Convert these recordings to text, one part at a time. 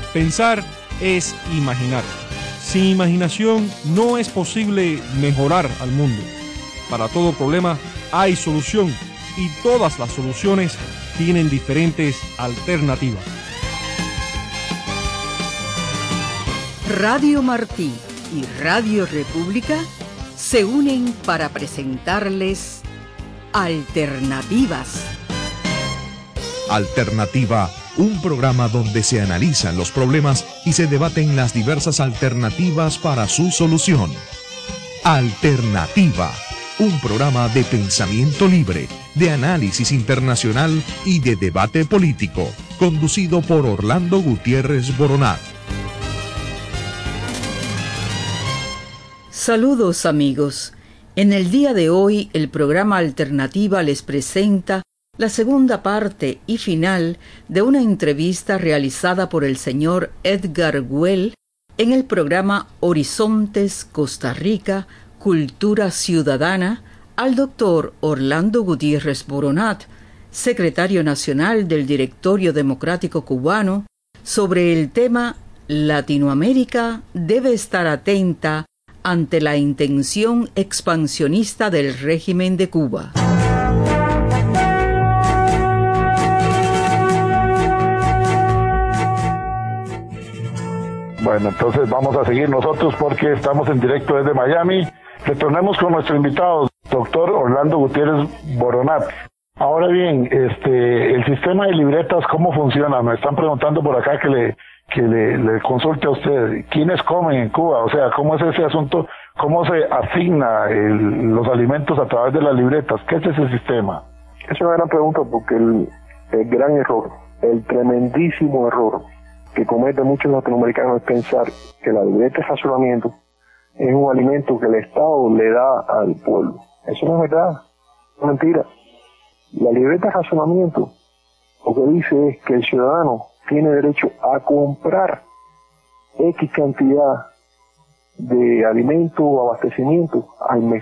Pensar es imaginar. Sin imaginación no es posible mejorar al mundo. Para todo problema hay solución y todas las soluciones tienen diferentes alternativas. Radio Martí y Radio República se unen para presentarles Alternativas. Alternativa, un programa donde se analizan los problemas y se debaten las diversas alternativas para su solución. Alternativa, un programa de pensamiento libre, de análisis internacional y de debate político, conducido por Orlando Gutiérrez Boronat. Saludos amigos. En el día de hoy el programa Alternativa les presenta la segunda parte y final de una entrevista realizada por el señor Edgar Güell en el programa Horizontes Costa Rica, Cultura Ciudadana, al doctor Orlando Gutiérrez Boronat, secretario nacional del Directorio Democrático Cubano, sobre el tema Latinoamérica debe estar atenta ante la intención expansionista del régimen de Cuba. Bueno, entonces vamos a seguir nosotros porque estamos en directo desde Miami. Retornemos con nuestro invitado, doctor Orlando Gutiérrez Boronat. Ahora bien, el sistema de libretas, ¿cómo funciona? Me están preguntando por acá que le consulte a usted. ¿Quiénes comen en Cuba? O sea, ¿cómo es ese asunto? ¿Cómo se asigna los alimentos a través de las libretas? ¿Qué es ese sistema? Es una gran pregunta porque el gran error, el tremendísimo error que cometen muchos latinoamericanos es pensar que la libreta de racionamiento es un alimento que el Estado le da al pueblo. Eso no es verdad, es mentira. La libreta de racionamiento lo que dice es que el ciudadano tiene derecho a comprar X cantidad de alimento o abastecimiento al mes.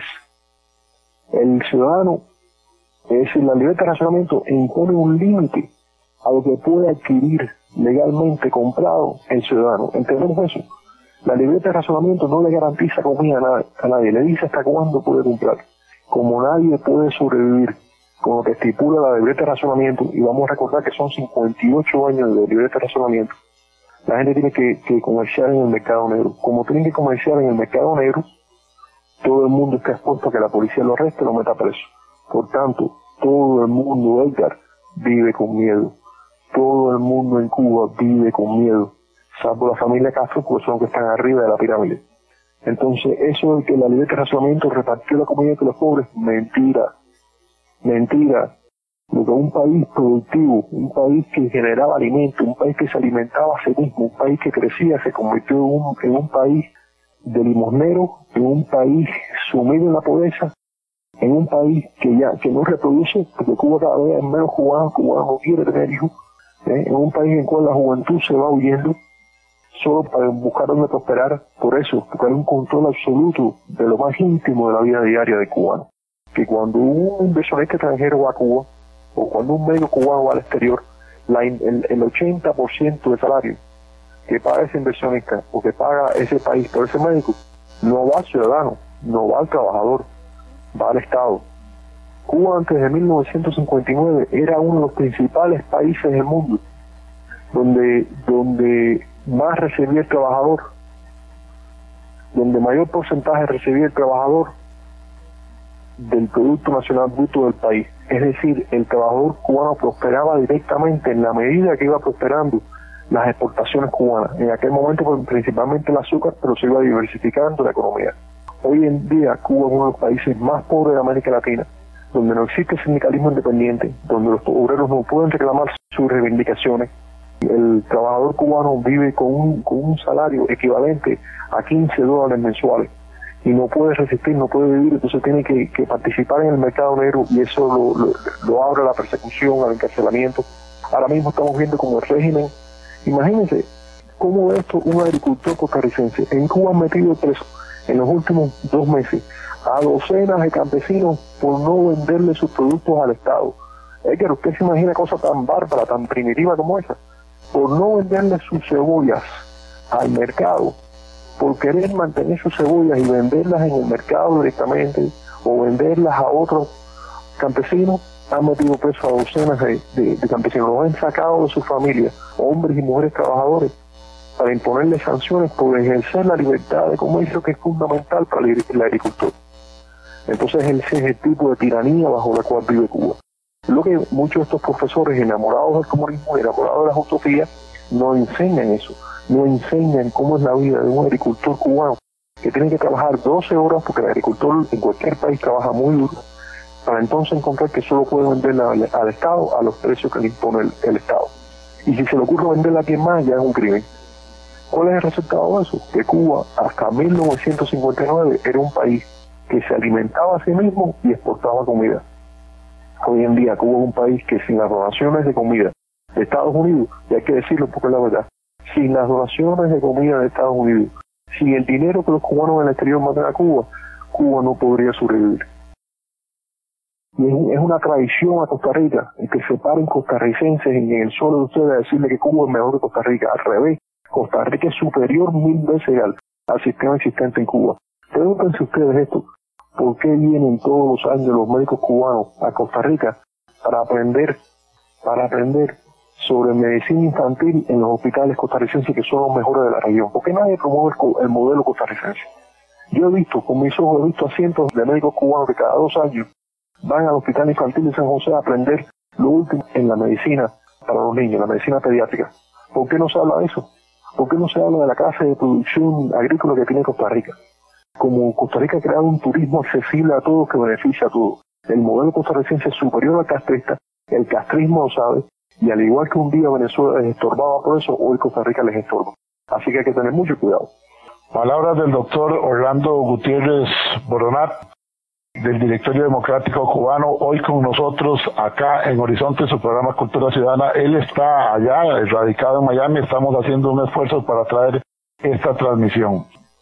El ciudadano, es decir, la libreta de racionamiento impone un límite a lo que puede adquirir legalmente comprado el ciudadano. ¿Entendemos eso? La libreta de racionamiento no le garantiza comida a nadie, le dice hasta cuándo puede comprar. Como nadie puede sobrevivir con lo que estipula la libreta de racionamiento, y vamos a recordar que son 58 años de libreta de racionamiento, la gente tiene que comerciar en el mercado negro. Como tienen que comerciar en el mercado negro, todo el mundo está expuesto a que la policía lo arreste y lo meta preso. Por tanto, todo el mundo, Edgar, vive con miedo. Todo el mundo en Cuba vive con miedo, salvo la familia Castro, porque son los que están arriba de la pirámide. Entonces, eso de que la libreta de racionamiento repartió la comida entre los pobres, mentira. Mentira. Porque un país productivo, un país que generaba alimentos, un país que se alimentaba a sí mismo, un país que crecía, se convirtió en un país de limosneros, en un país sumido en la pobreza, en un país que no reproduce, porque Cuba cada vez es menos cubano no quiere tener hijos, en un país en el cual la juventud se va huyendo solo para buscar donde prosperar. Por eso, porque hay un control absoluto de lo más íntimo de la vida diaria del cubano. Que cuando un inversionista extranjero va a Cuba, o cuando un médico cubano va al exterior, el 80% del salario que paga ese inversionista o que paga ese país por ese médico, no va al ciudadano, no va al trabajador, va al Estado. Cuba antes de 1959 era uno de los principales países del mundo donde más recibía el trabajador, donde mayor porcentaje recibía el trabajador del Producto Nacional Bruto del país. Es decir, el trabajador cubano prosperaba directamente en la medida que iba prosperando las exportaciones cubanas. En aquel momento principalmente el azúcar, pero se iba diversificando la economía. Hoy en día Cuba es uno de los países más pobres de América Latina, donde no existe sindicalismo independiente, donde los obreros no pueden reclamar sus reivindicaciones. El trabajador cubano vive con un salario equivalente a $15 mensuales y no puede resistir, no puede vivir, entonces tiene que participar en el mercado negro, y eso lo abre a la persecución, al encarcelamiento. Ahora mismo estamos viendo como el régimen, imagínense cómo ve esto un agricultor costarricense. En Cuba han metido preso en los últimos 2 meses a docenas de campesinos por no venderle sus productos al Estado. Es que usted se imagina cosa tan bárbara, tan primitiva como esa. por no venderle sus cebollas al mercado, por querer mantener sus cebollas y venderlas en el mercado directamente o venderlas a otros campesinos, han metido preso a docenas de campesinos, los han sacado de sus familias, hombres y mujeres trabajadores, para imponerles sanciones por ejercer la libertad de comercio que es fundamental para el agricultor. Entonces ese es el tipo de tiranía bajo la cual vive Cuba. Lo que muchos de estos profesores enamorados del comunismo, enamorados de las utopías, no enseñan eso, no enseñan cómo es la vida de un agricultor cubano que tiene que trabajar 12 horas, porque el agricultor en cualquier país trabaja muy duro, para entonces encontrar que solo puede venderla al Estado a los precios que le impone el Estado. Y si se le ocurre venderla a quien más, ya es un crimen. ¿Cuál es el resultado de eso? Que Cuba, hasta 1959, era un país que se alimentaba a sí mismo y exportaba comida. Hoy en día Cuba es un país que sin las donaciones de comida de Estados Unidos, y hay que decirlo porque es la verdad, sin las donaciones de comida de Estados Unidos, sin el dinero que los cubanos en el exterior mandan a Cuba, Cuba no podría sobrevivir. Y es una traición a Costa Rica el que se paren costarricenses en el suelo de ustedes a decirle que Cuba es mejor que Costa Rica. Al revés, Costa Rica es superior 1000 veces al sistema existente en Cuba. Pregúntense ustedes esto: ¿por qué vienen todos los años los médicos cubanos a Costa Rica para aprender sobre medicina infantil en los hospitales costarricenses que son los mejores de la región? ¿Por qué nadie promueve el modelo costarricense? Yo he visto, con mis ojos, he visto a cientos de médicos cubanos que cada 2 años van al hospital infantil de San José a aprender lo último en la medicina para los niños, la medicina pediátrica. ¿Por qué no se habla de eso? ¿Por qué no se habla de la clase de producción agrícola que tiene Costa Rica? Como Costa Rica ha creado un turismo accesible a todos que beneficia a todos. El modelo costarricense es superior al castrista, el castrismo lo sabe, y al igual que un día Venezuela les estorbaba por eso, hoy Costa Rica les estorba. Así que hay que tener mucho cuidado. Palabras del doctor Orlando Gutiérrez Boronat, del Directorio Democrático Cubano, hoy con nosotros acá en Horizonte, su programa Cultura Ciudadana. Él está allá, radicado en Miami, estamos haciendo un esfuerzo para traer esta transmisión.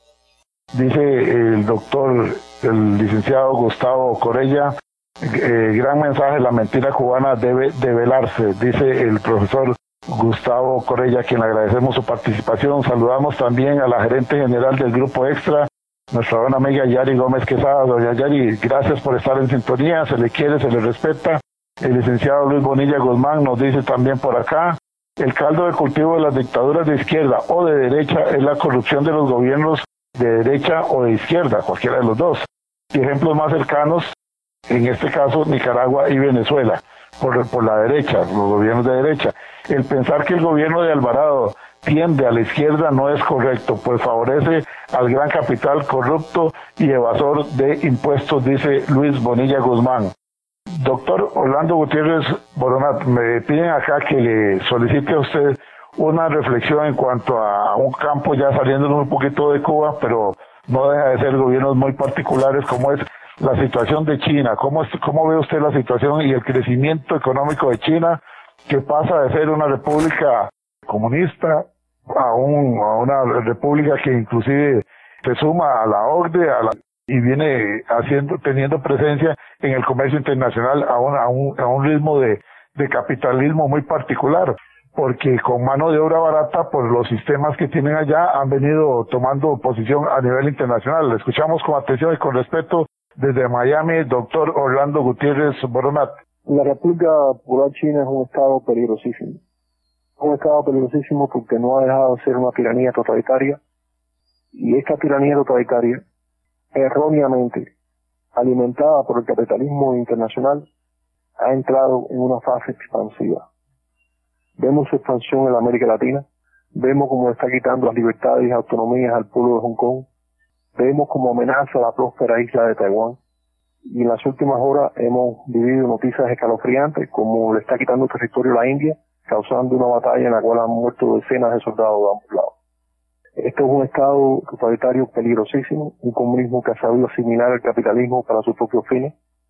Dice el doctor, el licenciado Gustavo Corella, gran mensaje, la mentira cubana debe develarse, dice el profesor Gustavo Corella, a quien le agradecemos su participación. Saludamos también a la gerente general del Grupo Extra, nuestra buena amiga Yari Gómez Quesada. Doña Yari, gracias por estar en sintonía, se le quiere, se le respeta. El licenciado Luis Bonilla Guzmán nos dice también por acá: el caldo de cultivo de las dictaduras de izquierda o de derecha es la corrupción de los gobiernos de derecha o de izquierda, cualquiera de los dos. Y ejemplos más cercanos, en este caso Nicaragua y Venezuela, por la derecha, los gobiernos de derecha. El pensar que el gobierno de Alvarado tiende a la izquierda no es correcto, pues favorece al gran capital corrupto y evasor de impuestos, dice Luis Bonilla Guzmán. Doctor Orlando Gutiérrez Boronat, me piden acá que le solicite a usted una reflexión en cuanto a un campo ya saliéndonos un poquito de Cuba, pero no deja de ser gobiernos muy particulares, como es la situación de China. ¿Cómo ve usted la situación y el crecimiento económico de China, que pasa de ser una república comunista a una república que inclusive se suma a la OCDE y viene teniendo presencia en el comercio internacional a un ritmo de capitalismo muy particular? Porque con mano de obra barata, por los sistemas que tienen allá, han venido tomando posición a nivel internacional. Le escuchamos con atención y con respeto desde Miami, doctor Orlando Gutiérrez Boronat. La República Popular China es un estado peligrosísimo. Un estado peligrosísimo porque no ha dejado de ser una tiranía totalitaria, y esta tiranía totalitaria, erróneamente alimentada por el capitalismo internacional, ha entrado en una fase expansiva. Vemos su expansión en la América Latina, vemos cómo está quitando las libertades y autonomías al pueblo de Hong Kong, vemos cómo amenaza la próspera isla de Taiwán, y en las últimas horas hemos vivido noticias escalofriantes como le está quitando territorio a la India, causando una batalla en la cual han muerto decenas de soldados de ambos lados. Este es un estado totalitario peligrosísimo, un comunismo que ha sabido asimilar el capitalismo para sus propios fines,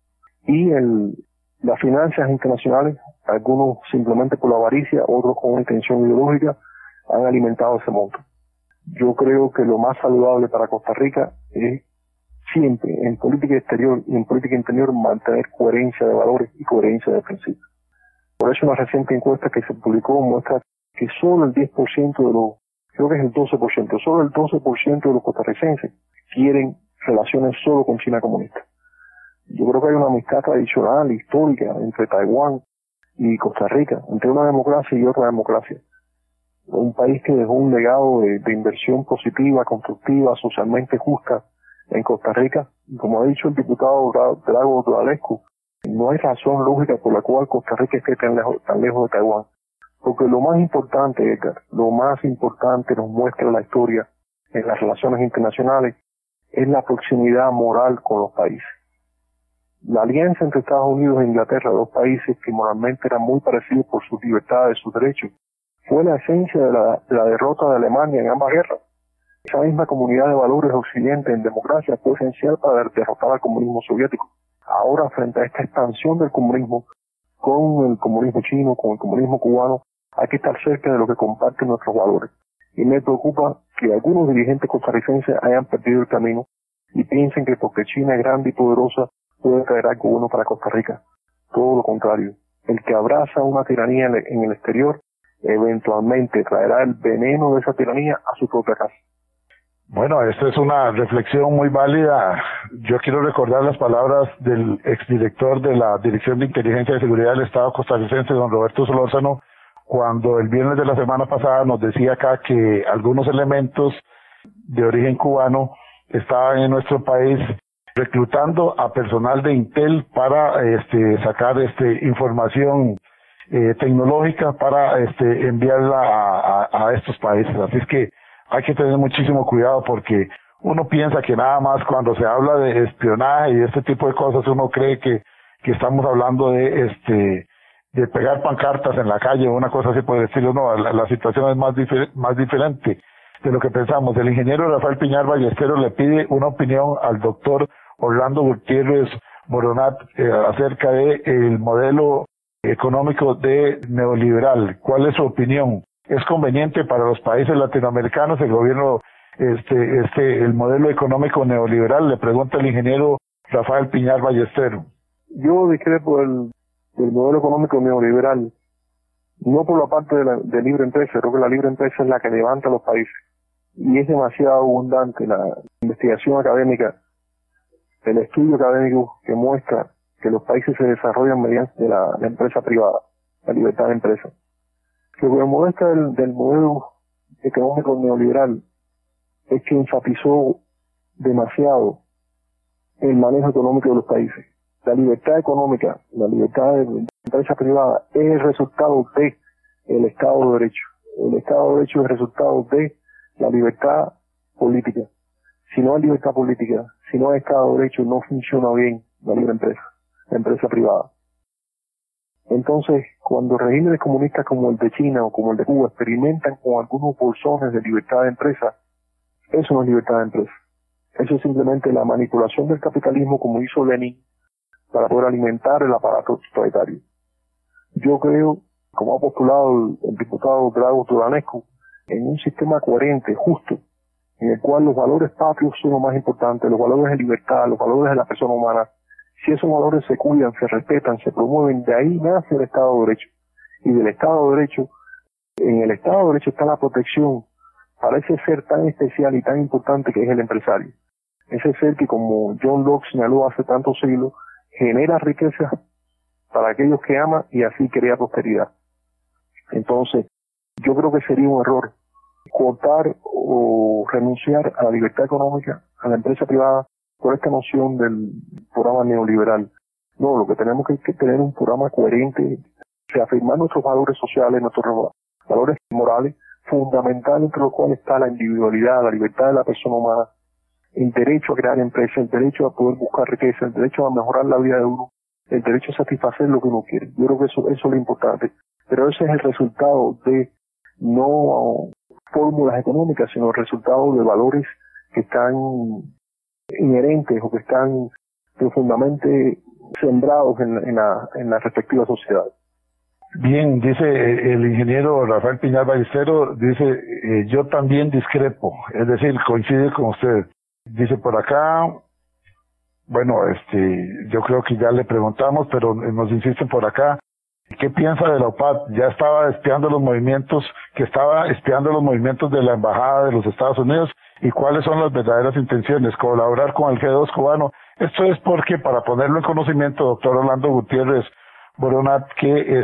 y las finanzas internacionales, algunos simplemente por la avaricia, otros con una intención ideológica, han alimentado ese monto. Yo creo que lo más saludable para Costa Rica es siempre, en política exterior y en política interior, mantener coherencia de valores y coherencia de principios. Por eso una reciente encuesta que se publicó muestra que solo el 10% de los, creo que es el 12%, solo el 12% de los costarricenses quieren relaciones solo con China comunista. Yo creo que hay una amistad tradicional, histórica, entre Taiwán y Costa Rica, entre una democracia y otra democracia. Un país que dejó un legado de inversión positiva, constructiva, socialmente justa en Costa Rica. Y como ha dicho el diputado Drago Duralescu, no hay razón lógica por la cual Costa Rica esté tan lejos de Taiwán. Porque lo más importante, Edgar, lo más importante nos muestra la historia en las relaciones internacionales, es la proximidad moral con los países. La alianza entre Estados Unidos e Inglaterra, dos países que moralmente eran muy parecidos por sus libertades, sus derechos, fue la esencia de la derrota de Alemania en ambas guerras. Esa misma comunidad de valores occidente en democracia fue esencial para derrotar al comunismo soviético. Ahora, frente a esta expansión del comunismo, con el comunismo chino, con el comunismo cubano, hay que estar cerca de lo que comparten nuestros valores. Y me preocupa que algunos dirigentes costarricenses hayan perdido el camino y piensen que porque China es grande y poderosa puede traer algo bueno para Costa Rica. Todo lo contrario. El que abraza una tiranía en el exterior eventualmente traerá el veneno de esa tiranía a su propia casa. Bueno, esta es una reflexión muy válida. Yo quiero recordar las palabras del exdirector de la Dirección de Inteligencia y Seguridad del Estado costarricense, don Roberto Solórzano, cuando el viernes de la semana pasada nos decía acá que algunos elementos de origen cubano estaban en nuestro país reclutando a personal de Intel para sacar información tecnológica para enviarla a estos países. Así es que hay que tener muchísimo cuidado porque uno piensa que nada más cuando se habla de espionaje y este tipo de cosas uno cree que estamos hablando de pegar pancartas en la calle o una cosa así por el estilo. No, la situación es más diferente de lo que pensamos. El ingeniero Rafael Piñar Ballesteros le pide una opinión al doctor Orlando Gutiérrez Boronat acerca de el modelo económico de neoliberal. ¿Cuál es su opinión? ¿Es conveniente para los países latinoamericanos el gobierno, el modelo económico neoliberal? Le pregunta el ingeniero Rafael Piñar Ballesteros. Yo discrepo del modelo económico neoliberal, no por la parte de libre empresa. Creo que la libre empresa es la que levanta a los países y es demasiado abundante la investigación académica, el estudio académico que muestra que los países se desarrollan mediante la empresa privada, la libertad de empresa. Lo que me molesta del modelo económico neoliberal es que enfatizó demasiado el manejo económico de los países. La libertad económica, la libertad de empresa privada es el resultado de el Estado de Derecho. El Estado de Derecho es el resultado de la libertad política. Si no hay libertad política, si no hay Estado de Derecho, no funciona bien la libre empresa, la empresa privada. Entonces, cuando regímenes comunistas como el de China o como el de Cuba experimentan con algunos bolsones de libertad de empresa, eso no es libertad de empresa. Eso es simplemente la manipulación del capitalismo como hizo Lenin para poder alimentar el aparato totalitario. Yo creo, como ha postulado el diputado Drago Duralescu, en un sistema coherente, justo, en el cual los valores patrios son lo más importante, los valores de libertad, los valores de la persona humana. Si esos valores se cuidan, se respetan, se promueven, de ahí nace el Estado de Derecho. Y del Estado de Derecho, en el Estado de Derecho está la protección para ese ser tan especial y tan importante que es el empresario. Ese ser que, como John Locke señaló hace tantos siglos, genera riqueza para aquellos que aman y así crea prosperidad. Entonces, yo creo que sería un error cortar o renunciar a la libertad económica, a la empresa privada, por esta noción del programa neoliberal. No, lo que tenemos que es tener un programa coherente, reafirmar nuestros valores sociales, nuestros valores morales, fundamentales entre los cuales está la individualidad, la libertad de la persona humana, el derecho a crear empresas, el derecho a poder buscar riqueza, el derecho a mejorar la vida de uno, el derecho a satisfacer lo que uno quiere. Yo creo que eso es lo importante. Pero ese es el resultado de no fórmulas económicas, sino el resultado de valores que están inherentes o que están profundamente sembrados en la respectiva sociedad. Bien, dice el ingeniero Rafael Piñar Ballesteros, dice, yo también discrepo, es decir, coincide con usted. Dice por acá, bueno, yo creo que ya le preguntamos, pero nos insisten por acá, ¿Qué piensa de la OPAT? Ya estaba espiando los movimientos, de la Embajada de los Estados Unidos, y cuáles son las verdaderas intenciones, colaborar con el G2 cubano. Esto es porque, para ponerlo en conocimiento, doctor Orlando Gutiérrez Boronat, que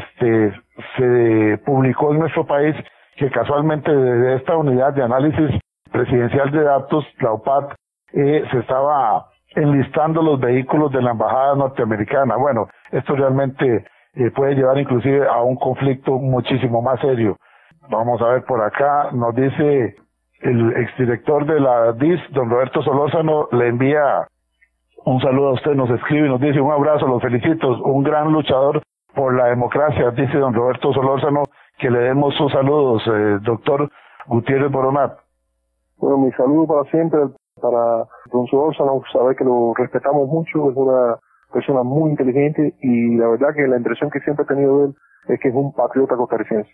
se publicó en nuestro país que casualmente desde esta unidad de análisis presidencial de datos, la OPAT, se estaba enlistando los vehículos de la embajada norteamericana. Bueno, esto realmente puede llevar inclusive a un conflicto muchísimo más serio. Vamos a ver por acá, nos dice el exdirector de la DIS, don Roberto Solórzano, le envía un saludo a usted, nos escribe y nos dice: un abrazo, los felicito, un gran luchador por la democracia, dice don Roberto Solórzano, que le demos sus saludos, doctor Gutiérrez Boronat. Bueno, mi saludo para siempre, para don Solórzano, sabe que lo respetamos mucho, es una persona muy inteligente y la verdad que la impresión que siempre he tenido de él es que es un patriota costarricense.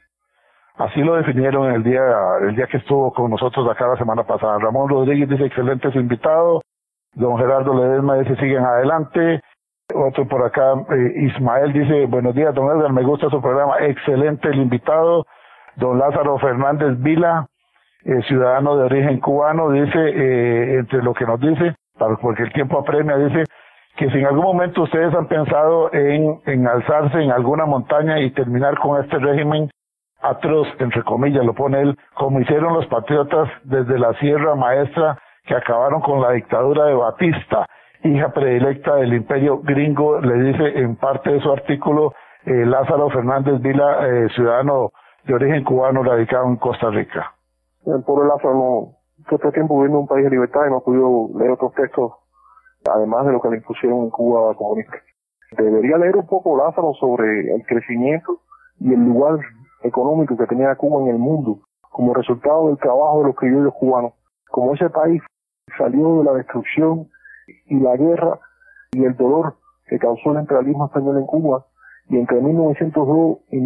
Así lo definieron el día que estuvo con nosotros acá la semana pasada. Ramón Rodríguez dice: excelente su invitado. Don Gerardo Ledesma dice: siguen adelante. Otro por acá, Ismael dice: buenos días, don Edgar, me gusta su programa, excelente el invitado. Don Lázaro Fernández Vila, ciudadano de origen cubano, dice, entre lo que nos dice, porque el tiempo apremia, dice que si en algún momento ustedes han pensado en alzarse en alguna montaña y terminar con este régimen atroz, entre comillas, lo pone él, como hicieron los patriotas desde la Sierra Maestra, que acabaron con la dictadura de Batista, hija predilecta del imperio gringo, le dice en parte de su artículo Lázaro Fernández Vila, ciudadano de origen cubano radicado en Costa Rica. El pobre Lázaro todo este tiempo viviendo en un país de libertad y no ha podido leer otros textos, además de lo que le impusieron en Cuba comunista. Debería leer un poco Lázaro sobre el crecimiento y el lugar económico que tenía Cuba en el mundo como resultado del trabajo de los criollos cubanos. Como ese país salió de la destrucción y la guerra y el dolor que causó el imperialismo español en Cuba, y entre 1902 y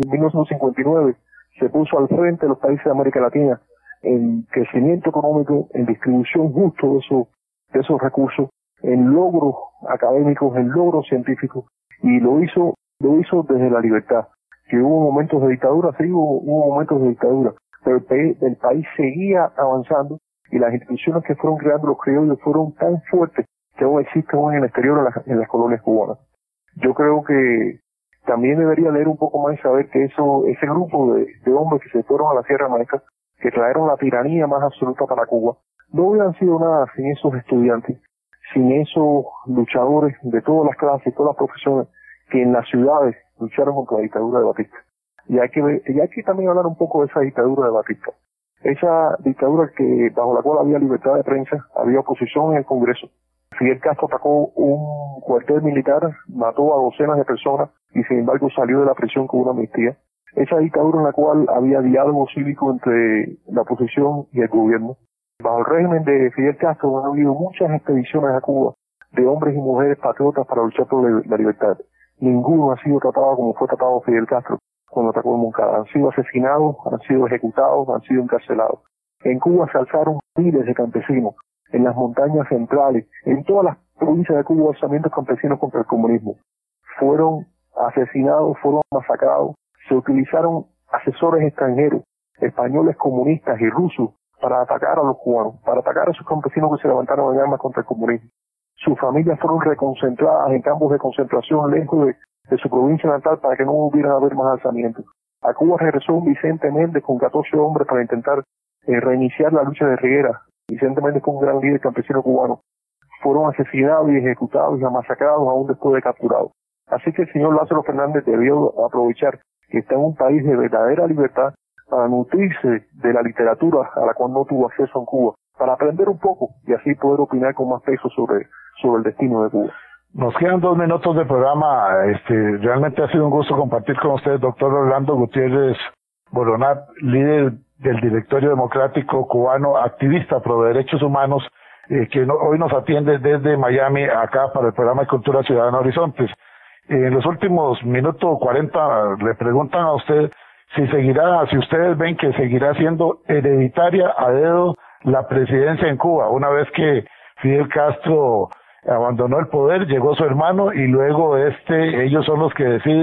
1959 se puso al frente de los países de América Latina en crecimiento económico, en distribución justo de esos recursos, en logros académicos, en logros científicos, y lo hizo desde la libertad. Que hubo momentos de dictadura, sí, hubo momentos de dictadura, pero el país seguía avanzando y las instituciones que fueron creando los criollos fueron tan fuertes que aún existen en el exterior en las colonias cubanas. Yo creo que también debería leer un poco más y saber que ese grupo de hombres que se fueron a la Sierra Maestra, que trajeron la tiranía más absoluta para Cuba, no hubieran sido nada sin esos estudiantes, sin esos luchadores de todas las clases, todas las profesiones, que en las ciudades lucharon contra la dictadura de Batista. Y hay que también hablar un poco de esa dictadura de Batista. Esa dictadura bajo la cual había libertad de prensa, había oposición en el Congreso. Fidel Castro atacó un cuartel militar, mató a docenas de personas y sin embargo salió de la prisión con una amnistía. Esa dictadura en la cual había diálogo cívico entre la oposición y el gobierno. Bajo el régimen de Fidel Castro han habido muchas expediciones a Cuba de hombres y mujeres patriotas para luchar por la libertad. Ninguno ha sido tratado como fue tratado Fidel Castro cuando atacó en Moncada. Han sido asesinados, han sido ejecutados, han sido encarcelados. En Cuba se alzaron miles de campesinos, en las montañas centrales, en todas las provincias de Cuba, alzamientos campesinos contra el comunismo. Fueron asesinados, fueron masacrados, se utilizaron asesores extranjeros, españoles comunistas y rusos, para atacar a los cubanos, para atacar a esos campesinos que se levantaron en armas contra el comunismo. Sus familias fueron reconcentradas en campos de concentración lejos de su provincia natal para que no hubiera haber más alzamientos. A Cuba regresó Vicente Méndez con 14 hombres para intentar reiniciar la lucha de Riguera. Vicente Méndez fue un gran líder campesino cubano. Fueron asesinados y ejecutados y masacrados aún después de capturados. Así que el señor Lázaro Fernández debió aprovechar que está en un país de verdadera libertad para nutrirse de la literatura a la cual no tuvo acceso en Cuba, para aprender un poco y así poder opinar con más peso sobre el destino de Cuba. Nos quedan 2 minutos de programa. Realmente ha sido un gusto compartir con usted, doctor Orlando Gutiérrez Boronat, líder del Directorio Democrático Cubano, activista pro derechos humanos, que hoy nos atiende desde Miami acá para el programa de Cultura Ciudadana Horizontes. En los últimos minutos 40 le preguntan a usted si ustedes ven que seguirá siendo hereditaria a dedo la presidencia en Cuba, una vez que Fidel Castro abandonó el poder, llegó su hermano y luego ellos son los que deciden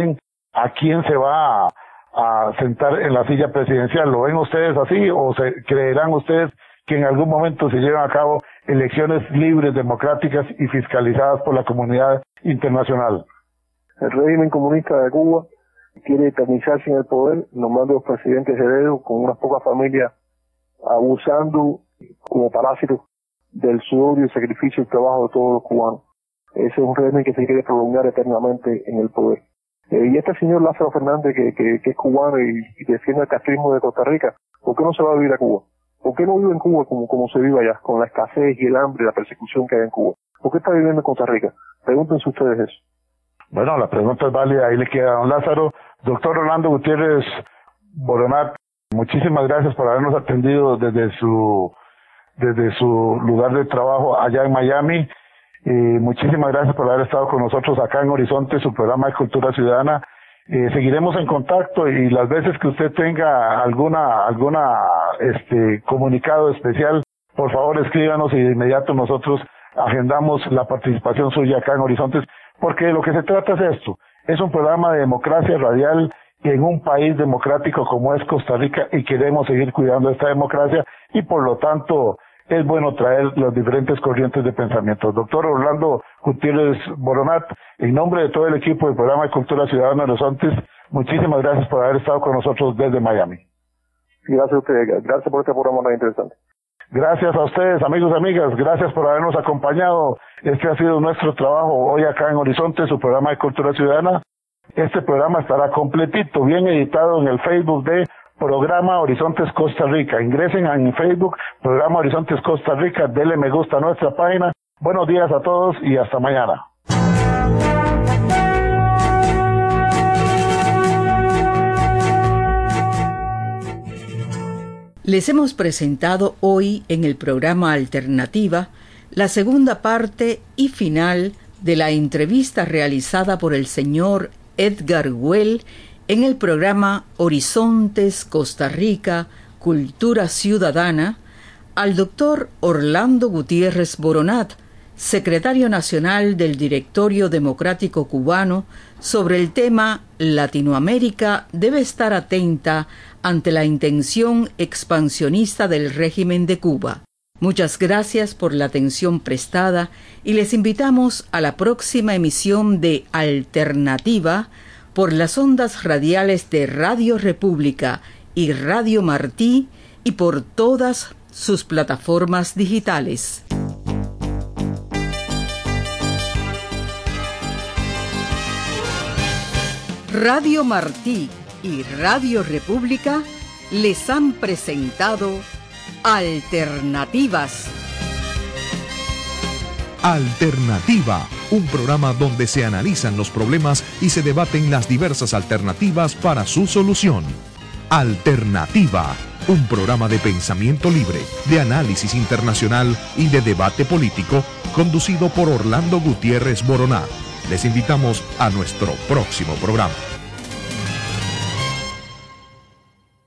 a quién se va a sentar en la silla presidencial. ¿Lo ven ustedes así o creerán ustedes que en algún momento se lleven a cabo elecciones libres, democráticas y fiscalizadas por la comunidad internacional? El régimen comunista de Cuba quiere eternizarse en el poder, nombrando los presidentes herederos con unas pocas familias, abusando como parásitos del sudor y el sacrificio y el trabajo de todos los cubanos. Ese es un régimen que se quiere prolongar eternamente en el poder. Y este señor Lázaro Fernández, que es cubano y defiende el castrismo de Costa Rica, ¿por qué no se va a vivir a Cuba? ¿Por qué no vive en Cuba como se vive allá, con la escasez y el hambre y la persecución que hay en Cuba? ¿Por qué está viviendo en Costa Rica? Pregúntense ustedes eso. Bueno, la pregunta es válida, ahí le queda a don Lázaro. Doctor Orlando Gutiérrez Boronat, muchísimas gracias por habernos atendido desde su lugar de trabajo allá en Miami. Muchísimas gracias por haber estado con nosotros acá en Horizonte, su programa de Cultura Ciudadana. Seguiremos en contacto y las veces que usted tenga alguna comunicado especial, por favor escríbanos y de inmediato nosotros agendamos la participación suya acá en Horizontes, porque de lo que se trata es esto, es un programa de democracia radial en un país democrático como es Costa Rica y queremos seguir cuidando esta democracia y por lo tanto es bueno traer las diferentes corrientes de pensamiento. Doctor Orlando Gutiérrez Boronat, en nombre de todo el equipo del programa de Cultura Ciudadana de Horizontes, muchísimas gracias por haber estado con nosotros desde Miami. Gracias a ustedes, gracias por este programa tan interesante. Gracias a ustedes, amigos y amigas, gracias por habernos acompañado. Este ha sido nuestro trabajo hoy acá en Horizonte, su programa de Cultura Ciudadana. Este programa estará completito, bien editado en el Facebook de Programa Horizontes Costa Rica. Ingresen en Facebook, Programa Horizontes Costa Rica, denle me gusta a nuestra página. Buenos días a todos y hasta mañana. Les hemos presentado hoy en el programa Alternativa la segunda parte y final de la entrevista realizada por el señor Edgar Well en el programa Horizontes Costa Rica, Cultura Ciudadana, al doctor Orlando Gutiérrez Boronat, secretario nacional del Directorio Democrático Cubano, sobre el tema Latinoamérica debe estar atenta ante la intención expansionista del régimen de Cuba. Muchas gracias por la atención prestada y les invitamos a la próxima emisión de Alternativa por las ondas radiales de Radio República y Radio Martí y por todas sus plataformas digitales. Radio Martí y Radio República les han presentado Alternativas. Alternativa, un programa donde se analizan los problemas y se debaten las diversas alternativas para su solución. Alternativa, un programa de pensamiento libre, de análisis internacional y de debate político, conducido por Orlando Gutiérrez Boronat. Les invitamos a nuestro próximo programa.